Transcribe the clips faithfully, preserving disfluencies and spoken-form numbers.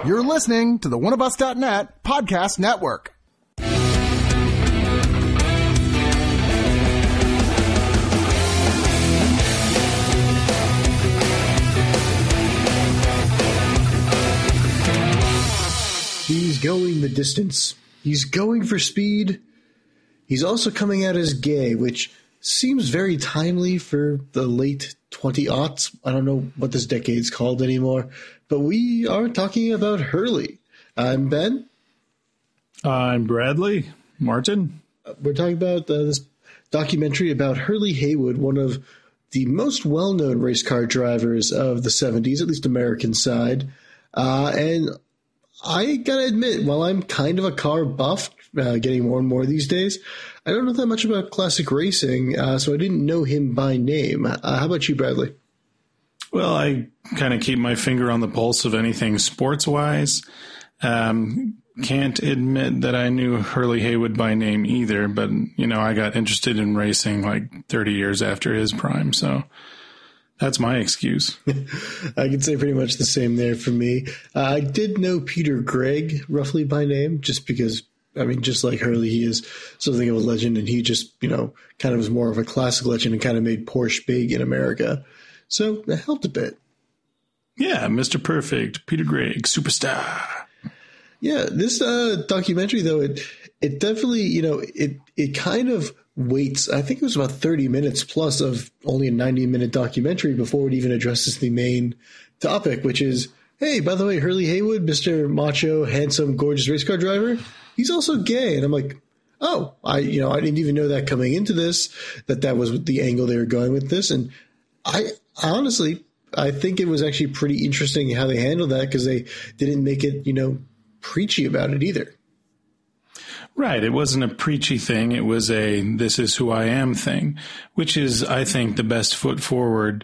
You're listening to the one of us dot net podcast network. He's going the distance. He's going for speed. He's also coming out as gay, which seems very timely for the late twenty aughts. I don't know what this decade's called anymore, but we are talking about Hurley. I'm Ben. I'm Bradley. Martin. We're talking about uh, this documentary about Hurley Haywood, one of the most well-known race car drivers of the seventies, at least American side. Uh, and I gotta admit, while I'm kind of a car buff, uh, getting more and more these days, I don't know that much about classic racing, uh, so I didn't know him by name. Uh, how about you, Bradley? Well, I kind of keep my finger on the pulse of anything sports-wise. Um, can't admit that I knew Hurley Haywood by name either, but, you know, I got interested in racing like thirty years after his prime, so that's my excuse. I can say pretty much the same there for me. Uh, I did know Peter Gregg roughly by name, just because, I mean, just like Hurley, he is something of a legend, and he just, you know, kind of was more of a classic legend and kind of made Porsche big in America. So that helped a bit. Yeah, Mister Perfect, Peter Gregg, superstar. Yeah, this uh, documentary, though, it it definitely, you know, it it kind of waits. I think it was about thirty minutes plus of only a ninety minute documentary before it even addresses the main topic, which is, hey, by the way, Hurley Haywood, Mister Macho, handsome, gorgeous race car driver, he's also gay. And I'm like, oh, I, you know, I didn't even know that coming into this, that that was the angle they were going with this. And I honestly, I think it was actually pretty interesting how they handled that, because they didn't make it, you know, preachy about it either. Right. It wasn't a preachy thing. It was a this is who I am thing, which is, I think, the best foot forward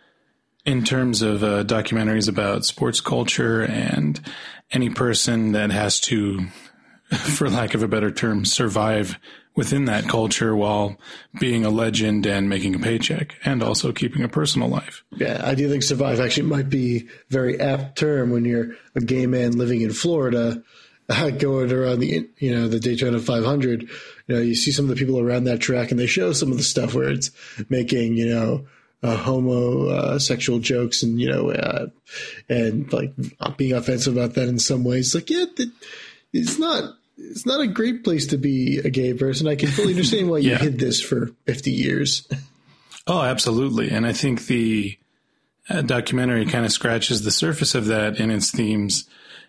in terms of uh, documentaries about sports culture and any person that has to, for lack of a better term, survive within that culture while being a legend and making a paycheck and also keeping a personal life. Yeah, I do think survive actually might be a very apt term when you're a gay man living in Florida, uh, going around the, you know, the Daytona five hundred. You know, you see some of the people around that track, and they show some of the stuff where it's making, you know, uh, homosexual uh, jokes and, you know, uh, and like being offensive about that in some ways. Like, yeah, it's not. It's not a great place to be a gay person. I can fully understand why you yeah. hid this for fifty years. Oh, absolutely. And I think the uh, documentary kind of scratches the surface of that in its themes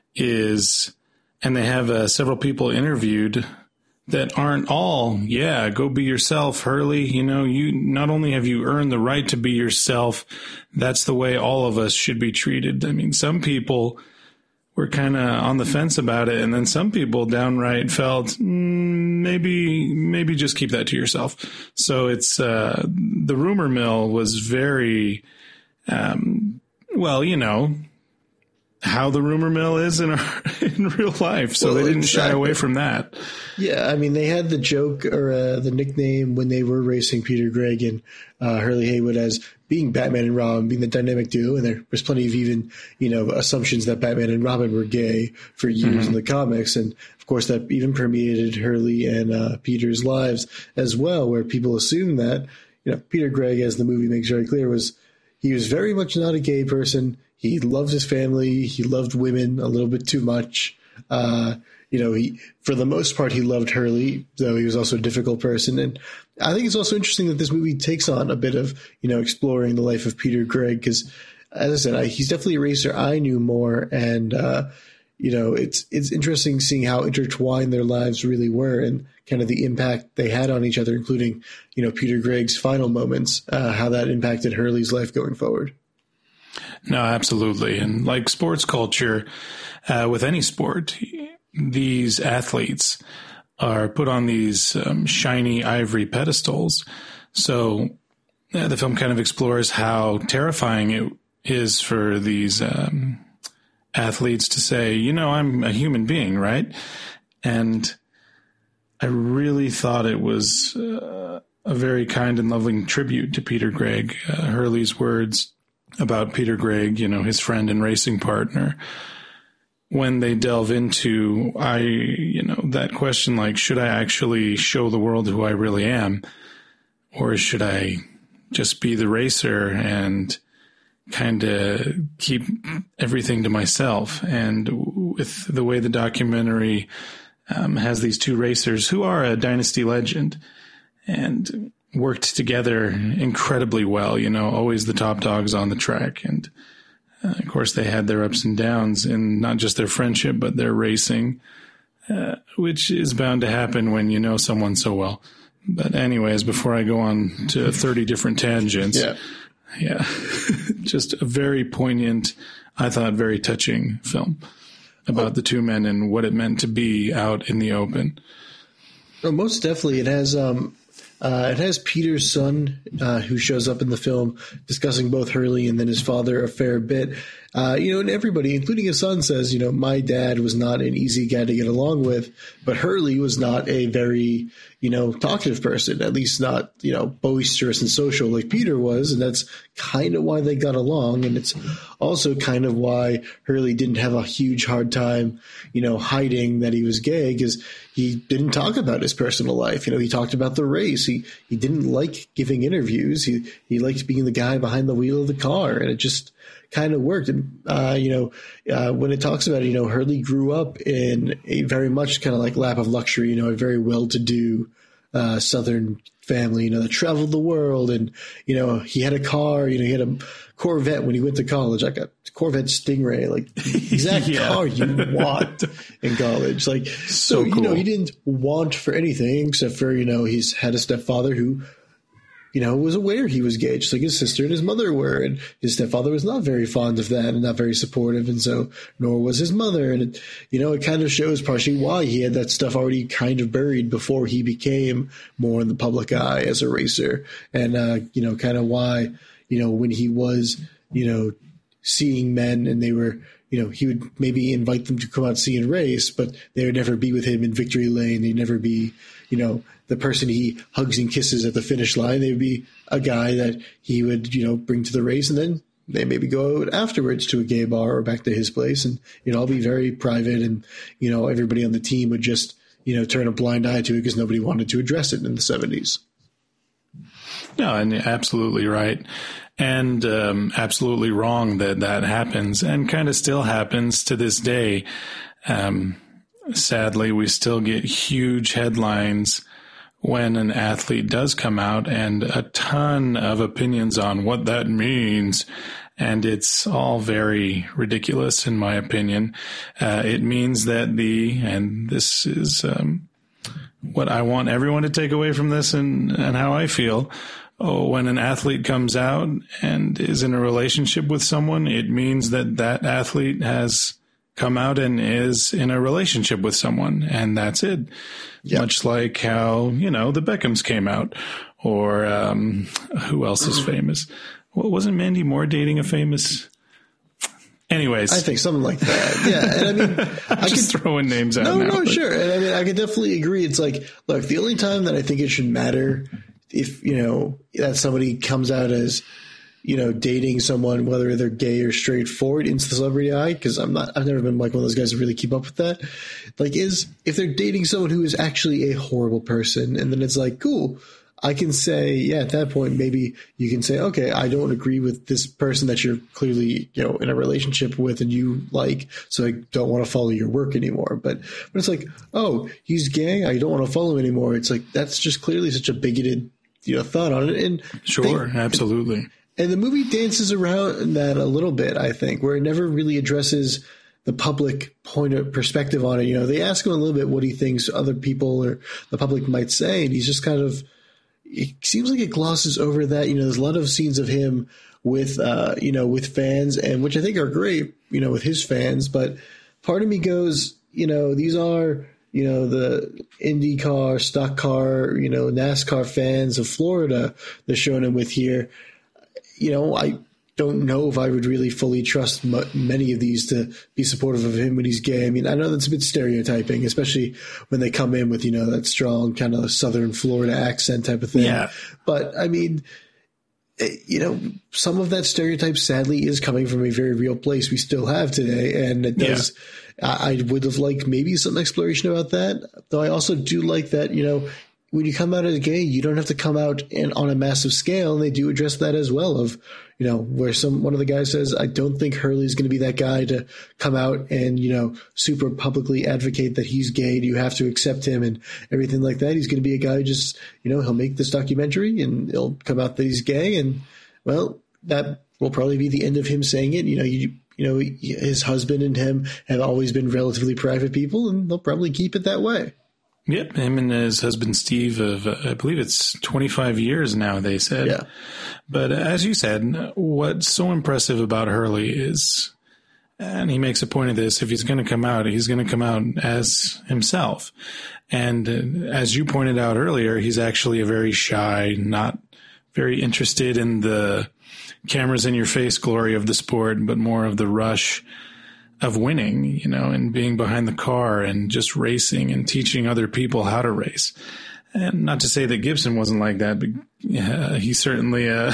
is, and they have uh, several people interviewed that aren't all, yeah, go be yourself, Hurley. You know, you not only have you earned the right to be yourself, that's the way all of us should be treated. I mean, some people were kind of on the fence about it, and then some people downright felt mm, maybe maybe just keep that to yourself. So it's uh, the rumor mill was very um, well, you know how the rumor mill is in our, in real life. So well, they didn't exactly. shy away from that. Yeah, I mean, they had the joke or uh, the nickname when they were racing Peter Gregg and uh, Hurley Haywood as being Batman and Robin, being the dynamic duo. And there was plenty of even, you know, assumptions that Batman and Robin were gay for years mm-hmm. in the comics. And, of course, that even permeated Hurley and uh, Peter's lives as well, where people assumed that, you know, Peter Gregg, as the movie makes very clear, was he was very much not a gay person. He loved his family. He loved women a little bit too much. Uh, you know, he, for the most part, he loved Hurley, though he was also a difficult person. And I think it's also interesting that this movie takes on a bit of, you know, exploring the life of Peter Gregg, because, as I said, I, he's definitely a racer I knew more. And, uh, you know, it's, it's interesting seeing how intertwined their lives really were and kind of the impact they had on each other, including, you know, Peter Gregg's final moments, uh, how that impacted Hurley's life going forward. No, absolutely. And like sports culture, uh, with any sport, these athletes are put on these um, shiny ivory pedestals. So uh, the film kind of explores how terrifying it is for these um, athletes to say, you know, I'm a human being, right? And I really thought it was uh, a very kind and loving tribute to Peter Gregg. Uh, Hurley's words about Peter Gregg, you know, his friend and racing partner, when they delve into, I, you know, that question, like, should I actually show the world who I really am? Or should I just be the racer and kind of keep everything to myself? And with the way the documentary um, has these two racers who are a dynasty legend and worked together incredibly well, you know, always the top dogs on the track. And uh, of course, they had their ups and downs in not just their friendship, but their racing, uh, which is bound to happen when you know someone so well. But anyways, before I go on to thirty different tangents, Yeah. yeah, just a very poignant, I thought very touching film about oh. the two men and what it meant to be out in the open. Oh, most definitely. It has, um, uh, it has Peter's son, uh, who shows up in the film discussing both Hurley and then his father a fair bit. Uh, you know, and everybody, including his son, says, you know, my dad was not an easy guy to get along with, but Hurley was not a very, you know, talkative person, at least not, you know, boisterous and social like Peter was. And that's kind of why they got along. And it's also kind of why Hurley didn't have a huge hard time, you know, hiding that he was gay, because he didn't talk about his personal life. You know, he talked about the race. He, he didn't like giving interviews. He, he liked being the guy behind the wheel of the car. And it just kind of worked. And, uh, you know, uh, when it talks about it, you know, Hurley grew up in a very much kind of like lap of luxury, you know, a very well-to-do uh, Southern family, you know, that traveled the world. And, you know, he had a car, you know, he had a Corvette when he went to college, like a Corvette Stingray, like the exact yeah. car you want in college. Like, so, so cool. You know, he didn't want for anything except for, you know, he's had a stepfather who, you know, was aware he was gay, just like his sister and his mother were. And his stepfather was not very fond of that and not very supportive. And so, nor was his mother. And, it, you know, it kind of shows partially why he had that stuff already kind of buried before he became more in the public eye as a racer. And, uh, you know, kind of why, you know, when he was, you know, seeing men and they were, you know, he would maybe invite them to come out see and race, but they would never be with him in victory lane. They'd never be, you know, the person he hugs and kisses at the finish line. They would be a guy that he would, you know, bring to the race, and then they maybe go out afterwards to a gay bar or back to his place, and it'd all be very private. And, you know, everybody on the team would just, you know, turn a blind eye to it because nobody wanted to address it in the seventies. No, and absolutely right. And um, absolutely wrong that that happens, and kind of still happens to this day. Um, sadly, we still get huge headlines when an athlete does come out, and a ton of opinions on what that means. And it's all very ridiculous, in my opinion. Uh, it means that the, and this is um, what I want everyone to take away from this and, and how I feel. Oh, when an athlete comes out and is in a relationship with someone, it means that that athlete has come out and is in a relationship with someone, and that's it. Yep. Much like how, you know, the Beckhams came out, or um, who else is famous? Well, wasn't Mandy Moore dating a famous? Anyways, I think something like that. Yeah, and I mean, I'm I just could, throwing names out. No, now, no, but. Sure. And I mean, I could definitely agree. It's like, look, the only time that I think it should matter if, you know, that somebody comes out as, you know, dating someone, whether they're gay or straight forward into the celebrity eye, because I'm not, I've never been like one of those guys to really keep up with that. Like, is if they're dating someone who is actually a horrible person, and then it's like, cool, I can say, yeah, at that point, maybe you can say, okay, I don't agree with this person that you're clearly, you know, in a relationship with and you like, so I don't want to follow your work anymore. But, but it's like, oh, he's gay, I don't want to follow him anymore. It's like, that's just clearly such a bigoted, you know, thought on it. And sure, they, absolutely. And, and the movie dances around that a little bit, I think, where it never really addresses the public point of perspective on it. You know, they ask him a little bit what he thinks other people or the public might say, and he's just kind of, it seems like it glosses over that. You know, there's a lot of scenes of him with, uh, you know, with fans, and which I think are great, you know, with his fans. But part of me goes, you know, these are, you know, the IndyCar, stock car, you know, NASCAR fans of Florida they're showing him with here. You know, I don't know if I would really fully trust m- many of these to be supportive of him when he's gay. I mean, I know that's a bit stereotyping, especially when they come in with, you know, that strong kind of Southern Florida accent type of thing. Yeah. But I mean, you know, some of that stereotype sadly is coming from a very real place we still have today. And it does, yeah. I, I would have liked maybe some exploration about that, though I also do like that, you know, when you come out as gay, you don't have to come out in, on a massive scale. And they do address that as well of, you know, where some, one of the guys says, I don't think Hurley's going to be that guy to come out and, you know, super publicly advocate that he's gay. You have to accept him and everything like that. He's going to be a guy who just, you know, he'll make this documentary and it'll come out that he's gay. And well, that will probably be the end of him saying it. You know, you, you know, his husband and him have always been relatively private people and they'll probably keep it that way. Yep, him and his husband Steve of, uh, I believe it's twenty-five years now, they said. Yeah. But as you said, what's so impressive about Hurley is, and he makes a point of this, if he's going to come out, he's going to come out as himself. And uh, as you pointed out earlier, he's actually a very shy, not very interested in the cameras in your face glory of the sport, but more of the rush of winning, you know, and being behind the car and just racing and teaching other people how to race. And not to say that Gibson wasn't like that, but yeah, he certainly, uh,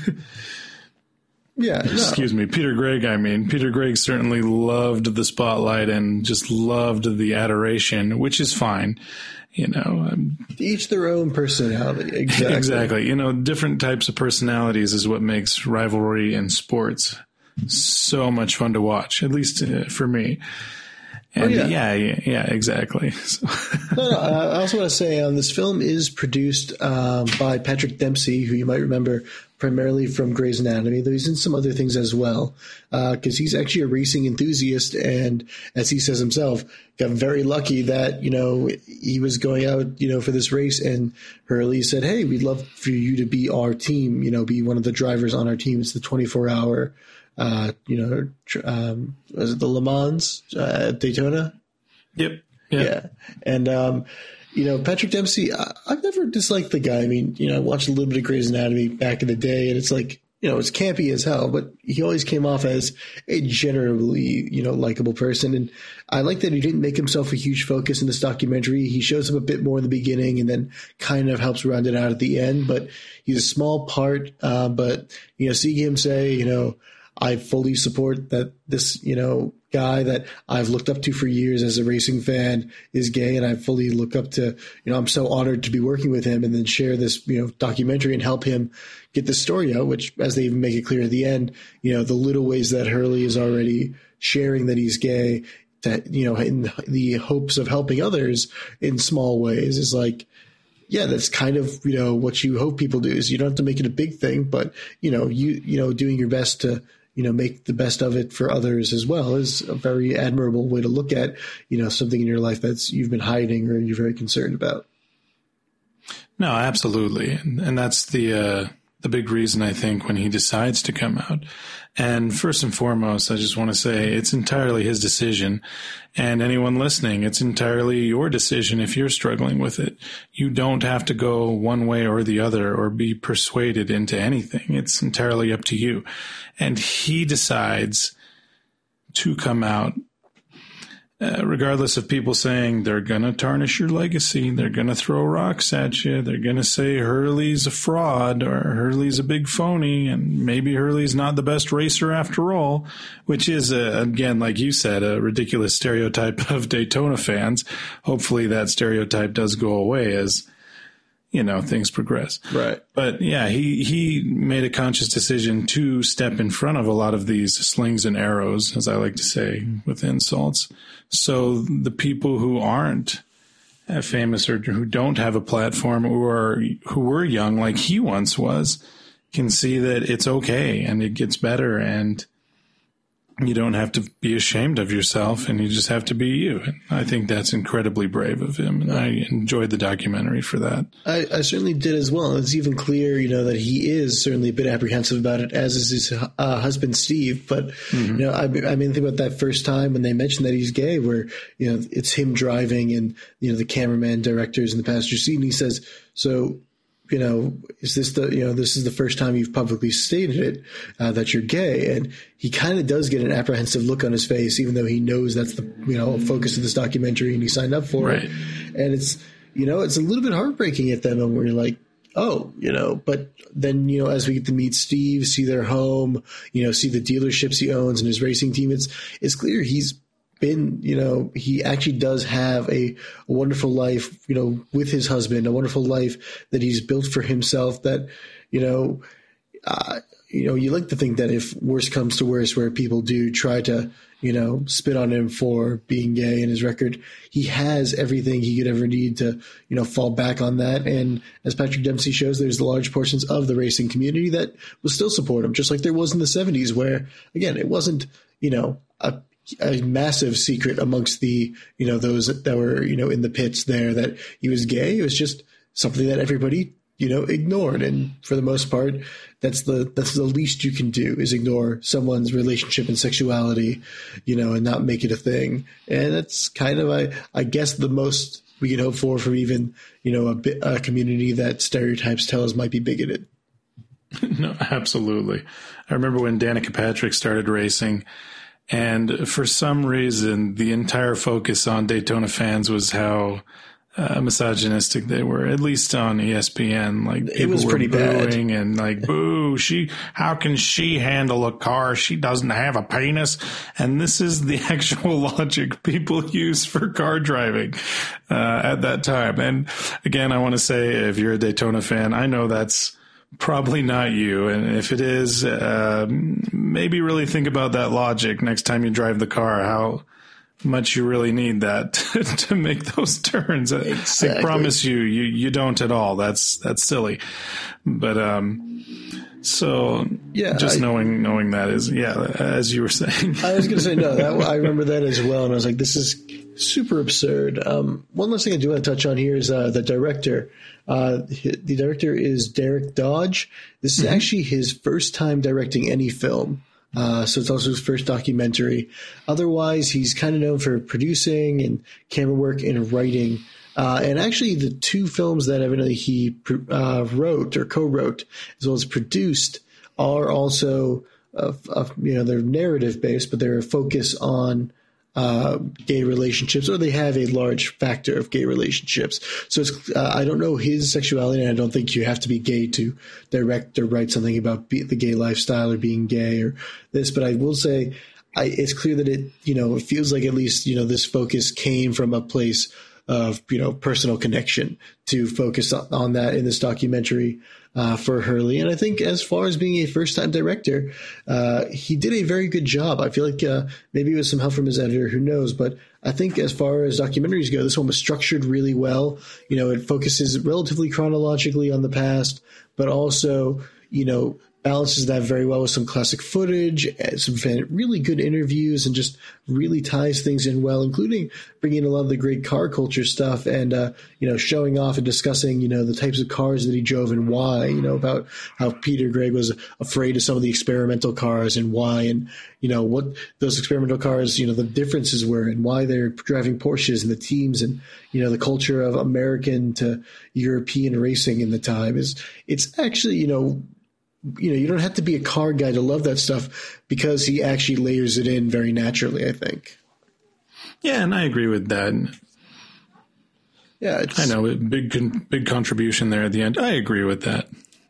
yeah, no. excuse me, Peter Gregg, I mean, Peter Gregg certainly loved the spotlight and just loved the adoration, which is fine. You know, um, each their own personality. Exactly. Exactly. You know, different types of personalities is what makes rivalry in sports so much fun to watch, at least uh, for me. And oh, yeah. yeah, yeah, yeah, exactly. So. no, no, I also want to say um, this film is produced um, by Patrick Dempsey, who you might remember primarily from Grey's Anatomy, though he's in some other things as well, because uh, he's actually a racing enthusiast. And as he says himself, got very lucky that, you know, he was going out, you know, for this race and Hurley said, hey, we'd love for you to be our team, you know, be one of the drivers on our team. It's the twenty-four hour Uh, you know, um, was it the Le Mans uh, Daytona? Yep. yep. Yeah. And, um, you know, Patrick Dempsey, I, I've never disliked the guy. I mean, you know, I watched a little bit of Grey's Anatomy back in the day, and it's like, you know, it's campy as hell, but he always came off as a generally, you know, likable person. And I like that he didn't make himself a huge focus in this documentary. He shows up a bit more in the beginning and then kind of helps round it out at the end, but he's a small part. Uh, but, you know, seeing him say, you know, I fully support that this, you know, guy that I've looked up to for years as a racing fan is gay, and I fully look up to, you know, I'm so honored to be working with him and then share this, you know, documentary and help him get this story out, which, as they even make it clear at the end, you know, the little ways that Hurley is already sharing that he's gay, that, you know, in the hopes of helping others in small ways is like, yeah, that's kind of, you know, what you hope people do is you don't have to make it a big thing, but, you know, you, you know, doing your best to, you know, make the best of it for others as well is a very admirable way to look at, you know, something in your life that's you've been hiding or you're very concerned about. No, absolutely. And, and that's the, uh, the big reason, I think, when he decides to come out. And first and foremost, I just want to say it's entirely his decision. And anyone listening, it's entirely your decision if you're struggling with it. You don't have to go one way or the other or be persuaded into anything. It's entirely up to you. And he decides to come out, uh, regardless of people saying they're going to tarnish your legacy, they're going to throw rocks at you, they're going to say Hurley's a fraud or Hurley's a big phony, and maybe Hurley's not the best racer after all, which is, uh, again, like you said, a ridiculous stereotype of Daytona fans. Hopefully that stereotype does go away as, you know, things progress. Right. But yeah, he, he made a conscious decision to step in front of a lot of these slings and arrows, as I like to say, with insults. So the people who aren't famous or who don't have a platform or who were young like he once was can see that it's okay and it gets better and you don't have to be ashamed of yourself and you just have to be you. And I think that's incredibly brave of him. And I enjoyed the documentary for that. I, I certainly did as well. It's even clear, you know, that he is certainly a bit apprehensive about it, as is his uh, husband, Steve. But, mm-hmm. you know, I, I mean, think about that first time when they mentioned that he's gay, where, you know, it's him driving and, you know, the cameraman, directors in the passenger seat. And he says, so, you know, is this the, you know, this is the first time you've publicly stated it, uh, that you're gay. And he kind of does get an apprehensive look on his face, even though he knows that's the, you know, focus of this documentary and he signed up for right. it. And it's, you know, it's a little bit heartbreaking at that moment where you're like, oh, you know, but then, you know, as we get to meet Steve, see their home, you know, see the dealerships he owns and his racing team, it's, it's clear he's been, you know, he actually does have a, a wonderful life, you know, with his husband, a wonderful life that he's built for himself that, you know, uh, you know, you like to think that if worse comes to worse, where people do try to, you know, spit on him for being gay in his record, he has everything he could ever need to, you know, fall back on that. And as Patrick Dempsey shows, there's large portions of the racing community that will still support him, just like there was in the seventies, where, again, it wasn't, you know, a, a massive secret amongst the, you know, those that were, you know, in the pits there that he was gay. It was just something that everybody, you know, ignored. And for the most part, that's the that's the least you can do, is ignore someone's relationship and sexuality, you know, and not make it a thing. And that's kind of, I, I guess, the most we can hope for from even, you know, a, bit, a community that stereotypes tell us might be bigoted. No, absolutely. I remember when Danica Patrick started racing, and for some reason, the entire focus on Daytona fans was how Uh, misogynistic they were, at least on E S P N. Like, it was pretty bad, and like, boo, she, how can she handle a car? She doesn't have a penis. And this is the actual logic people use for car driving uh, at that time. And again, I want to say, if you're a Daytona fan, I know that's probably not you. And if it is, uh, maybe really think about that logic next time you drive the car, how much you really need that to make those turns. Exactly. I promise you, you, you don't at all. That's, that's silly. But, um, so yeah, just I, knowing, knowing that is, yeah, as you were saying. I was going to say, no, that, I remember that as well. And I was like, this is super absurd. Um, one last thing I do want to touch on here is, uh, the director. Uh, the director is Derek Dodge. This is mm-hmm. actually his first time directing any film. Uh, so it's also his first documentary. Otherwise, he's kind of known for producing and camera work and writing. Uh, and actually, the two films that evidently he uh, wrote or co-wrote as well as produced are also, uh, uh, you know, they're narrative based, but they're a focus on uh, gay relationships, or they have a large factor of gay relationships. So it's, uh, I don't know his sexuality, and I don't think you have to be gay to direct or write something about be, the gay lifestyle or being gay or this. But I will say, I, it's clear that it, you know, it feels like at least, you know, this focus came from a place of, you know, personal connection to focus on that in this documentary uh, for Hurley. And I think as far as being a first-time director, uh, he did a very good job. I feel like uh, maybe it was some help from his editor, who knows, but I think as far as documentaries go, this one was structured really well. You know, it focuses relatively chronologically on the past, but also, you know, balances that very well with some classic footage, some really good interviews, and just really ties things in well, including bringing in a lot of the great car culture stuff and, uh, you know, showing off and discussing, you know, the types of cars that he drove and why, you know, about how Peter Gregg was afraid of some of the experimental cars and why, and, you know, what those experimental cars, you know, the differences were and why they're driving Porsches and the teams and, you know, the culture of American to European racing in the time is, it's actually, you know, you know, you don't have to be a car guy to love that stuff because he actually layers it in very naturally, I think. Yeah, and I agree with that. Yeah, it's, I know, big big contribution there at the end. I agree with that.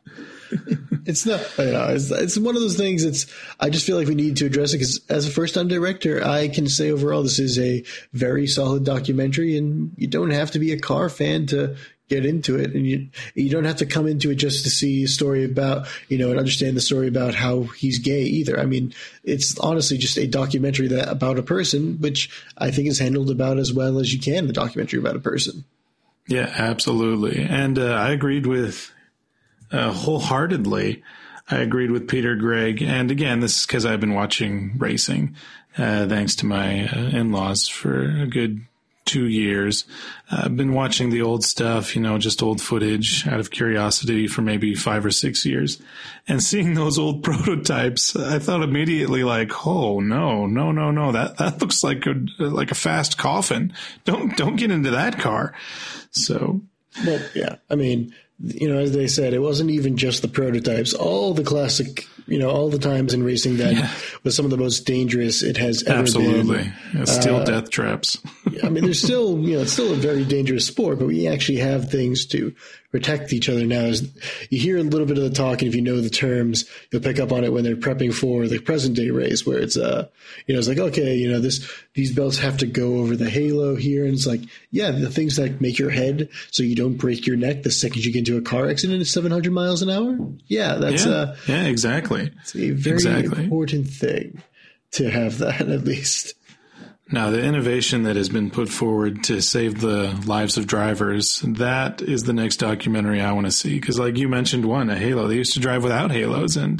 It's not, you know, it's, it's one of those things. It's, I just feel like we need to address it because as a first-time director, I can say overall this is a very solid documentary, and you don't have to be a car fan to get into it, and you you don't have to come into it just to see a story about, you know, and understand the story about how he's gay either. I mean, it's honestly just a documentary that about a person, which I think is handled about as well as you can, the documentary about a person. Yeah, absolutely. And uh, I agreed with uh, wholeheartedly. I agreed with Peter Gregg. And again, this is because I've been watching racing, uh, thanks to my uh, in-laws for a good two years. Uh, I've been watching the old stuff, you know, just old footage out of curiosity for maybe five or six years. And seeing those old prototypes, I thought immediately like, oh, no, no, no, no, that, that looks like a, like a fast coffin. Don't, don't get into that car. So. Well, yeah, I mean, you know, as they said, it wasn't even just the prototypes. All the classic you know, all the times in racing that yeah. was some of the most dangerous it has ever Absolutely. been. Absolutely. Steel uh, death traps. I mean, there's still, you know, it's still a very dangerous sport, but we actually have things to protect each other now. As you hear a little bit of the talk, and if you know the terms, you'll pick up on it when they're prepping for the present day race, where it's, uh, you know, it's like, okay, you know, this, these belts have to go over the halo here. And it's like, yeah, the things that make your head so you don't break your neck the second you get into a car accident at seven hundred miles an hour. Yeah, that's, yeah, uh, yeah, exactly. It's a very exactly. important thing to have that, at least. Now, the innovation that has been put forward to save the lives of drivers, that is the next documentary I want to see. Because like you mentioned one, a halo. They used to drive without halos, and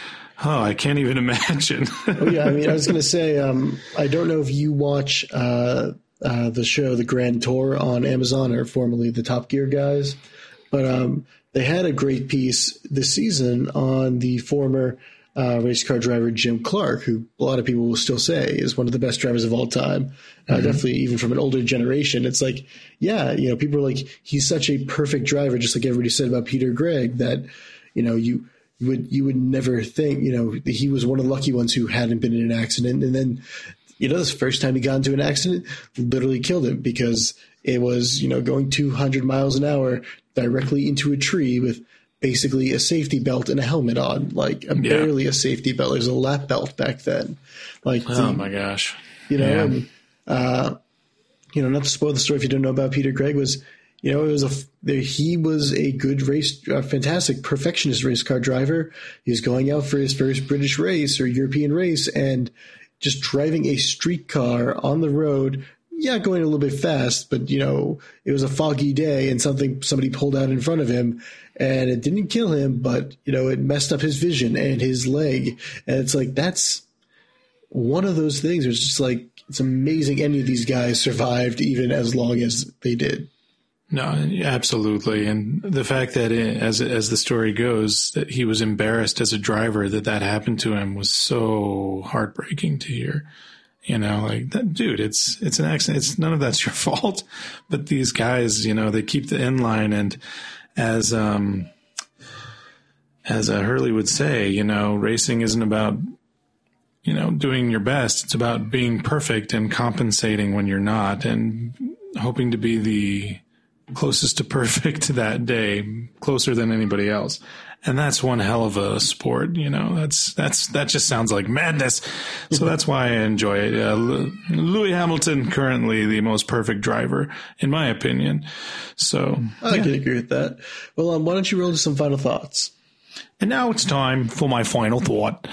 oh, I can't even imagine. Oh, yeah, I mean, I was going to say, um, I don't know if you watch uh, uh, the show The Grand Tour on Amazon, or formerly the Top Gear guys, but um, they had a great piece this season on the former Uh, race car driver Jim Clark, who a lot of people will still say is one of the best drivers of all time. Uh, mm-hmm. Definitely even from an older generation. It's like, yeah, you know, people are like, he's such a perfect driver, just like everybody said about Peter Gregg, that, you know, you would, you would never think, you know, he was one of the lucky ones who hadn't been in an accident. And then, you know, this first time he got into an accident, literally killed him, because it was, you know, going two hundred miles an hour directly into a tree with basically a safety belt and a helmet on, like a, yeah. barely a safety belt. There's a lap belt back then. Like, oh the, my gosh. You know, yeah. and, uh, you know, not to spoil the story if you don't know about Peter Gregg, was, you know, it was a, he was a good race, a fantastic perfectionist race car driver. He was going out for his first British race or European race and just driving a street car on the road. Yeah, going a little bit fast, but, you know, it was a foggy day and something, somebody pulled out in front of him, and it didn't kill him, but, you know, it messed up his vision and his leg. And it's like, that's one of those things. It's just like, it's amazing any of these guys survived even as long as they did. No, absolutely. And the fact that it, as as the story goes, that he was embarrassed as a driver that that happened to him was so heartbreaking to hear. You know, like, that, dude, it's it's an accident. It's none of that's your fault. But these guys, you know, they keep the inline, and as um as uh, Hurley would say, you know, racing isn't about, you know, doing your best. It's about being perfect and compensating when you're not, and hoping to be the closest to perfect that day, closer than anybody else. And that's one hell of a sport, you know. That's that's that just sounds like madness. So that's why I enjoy it. Uh, Lewis Hamilton, currently the most perfect driver, in my opinion. So I yeah. can agree with that. Well, um, why don't you roll to some final thoughts? And now it's time for my final thought.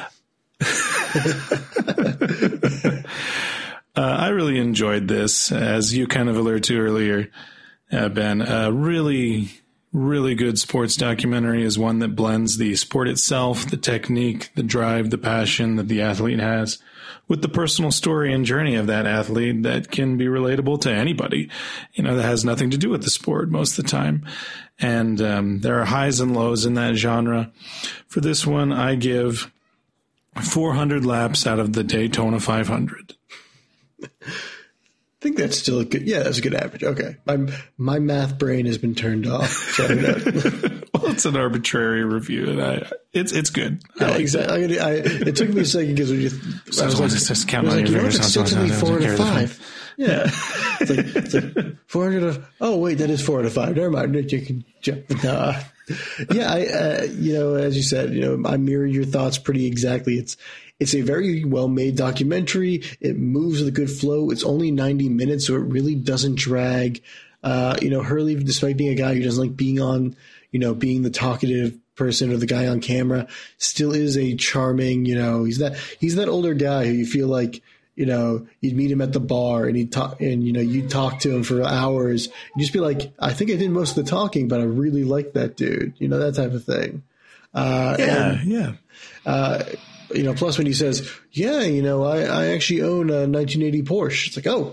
uh, I really enjoyed this, as you kind of alluded to earlier, uh, Ben. Uh, really. Really good sports documentary is one that blends the sport itself, the technique, the drive, the passion that the athlete has, with the personal story and journey of that athlete that can be relatable to anybody, you know, that has nothing to do with the sport most of the time. And um, there are highs and lows in that genre. For this one, I give four hundred laps out of the Daytona five hundred. I think that's still a good, yeah, that's a good average. Okay. My, my math brain has been turned off. So well, it's an arbitrary review, and I, it's, it's good. Yeah, like exactly. I, I, it took me a second because we just, I was like, just count I was on like, your you know, fingers. it still took me four out of five. Yeah. It's like, it's like four hundred of, oh wait, that is four out of five. Never mind. You can jump. No. Yeah. I, uh, you know, as you said, you know, I mirror your thoughts pretty exactly. It's, It's a very well-made documentary. It moves with a good flow. It's only ninety minutes, so it really doesn't drag. Uh, you know, Hurley, despite being a guy who doesn't like being on, you know, being the talkative person or the guy on camera, still is a charming, you know, he's that he's that older guy who you feel like, you know, you'd meet him at the bar and he'd talk, and, you know, you'd talk to him for hours. You'd just be like, I think I did most of the talking, but I really like that dude. You know, that type of thing. Uh, yeah, and, yeah. Uh, You know, plus when he says, yeah, you know, I, I actually own a nineteen eighty Porsche. It's like, oh,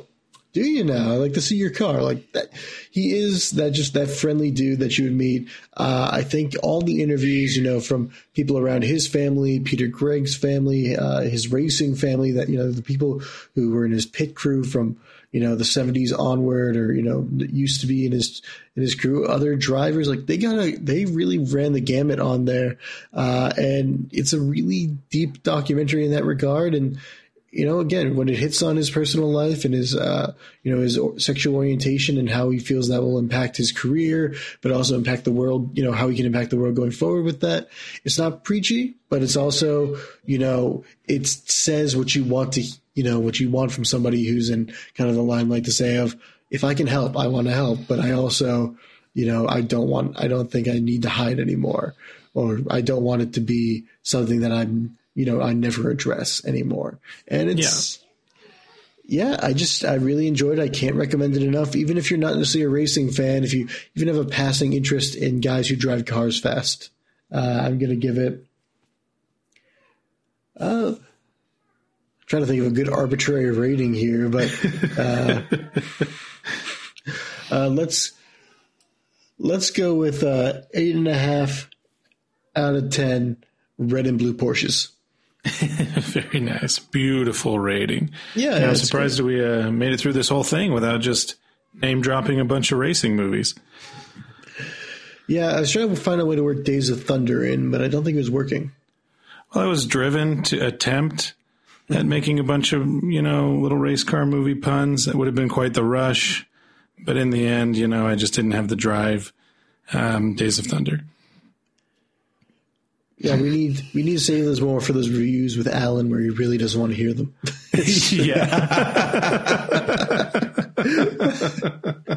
Do you now? I like to see your car. Like that, he is that just that friendly dude that you would meet. Uh, I think all the interviews, you know, from people around his family, Peter Gregg's family, uh, his racing family, that, you know, the people who were in his pit crew from, you know, the seventies onward, or, you know, used to be in his in his crew, other drivers, like they got a, they really ran the gamut on there, uh, and it's a really deep documentary in that regard. And you know, again, when it hits on his personal life and his, uh, you know, his sexual orientation and how he feels that will impact his career, but also impact the world, you know, how he can impact the world going forward with that. It's not preachy, but it's also, you know, it says what you want to, you know, what you want from somebody who's in kind of the limelight to say of, if I can help, I want to help, but I also, you know, I don't want, I don't think I need to hide anymore, or I don't want it to be something that I'm, you know, I never address anymore. And it's, yeah. yeah, I just, I really enjoyed it. I can't recommend it enough. Even if you're not necessarily a racing fan, if you even have a passing interest in guys who drive cars fast, uh, I'm going to give it, uh, I'm trying to think of a good arbitrary rating here, but, uh, uh, let's, let's go with, uh, eight and a half out of ten red and blue Porsches. Very nice. Beautiful rating. Yeah. And I'm surprised good. we uh, made it through this whole thing without just name dropping a bunch of racing movies. Yeah, I was trying to find a way to work Days of Thunder in, but I don't think it was working. Well, I was driven to attempt at making a bunch of, you know, little race car movie puns. That would have been quite the rush. But in the end, you know, I just didn't have the drive. Um, Days of Thunder. Yeah, we need we need to save those more for those reviews with Alan where he really doesn't want to hear them. Yeah.